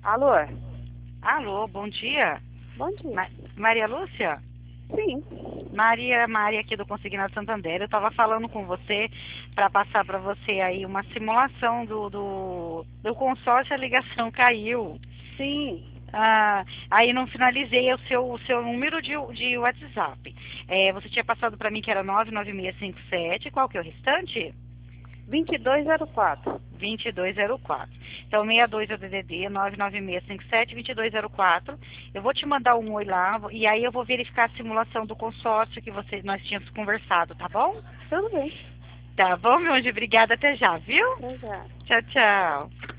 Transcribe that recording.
Alô? Alô, bom dia. Bom dia. Maria Lúcia? Sim. Maria aqui do Consignado Santander. Eu estava falando com você para passar para você aí uma simulação do consórcio, a ligação caiu. Sim. Aí não finalizei o seu número de WhatsApp. Você tinha passado para mim que era 99657. Qual que é o restante? 2204. 2204. Então, 62 é o DDD, 99657-2204. Eu vou te mandar um oi lá, e aí eu vou verificar a simulação do consórcio que nós tínhamos conversado, tá bom? Tudo bem. Tá bom, meu anjo? Obrigada, até já, viu? Até já. Tchau, tchau.